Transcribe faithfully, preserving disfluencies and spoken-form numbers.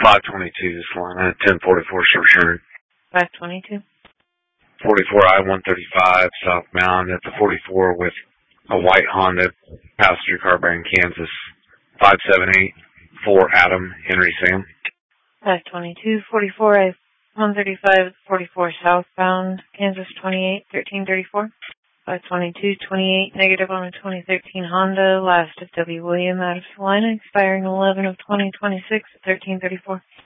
five twenty-two, Salina, ten forty-four, Sherman. five twenty-two. forty-four I one thirty-five, southbound at the forty-four with a white Honda passenger car bearing Kansas. five seven eight, four Adam, Henry Sam. five twenty-two, forty-four I one thirty-five, forty-four southbound, Kansas twenty-eight, thirteen thirty-four. five twenty-two, twenty-eight, negative on a twenty thirteen Honda, last of W. William out of Salina, expiring eleven of twenty twenty-six at thirteen thirty-four.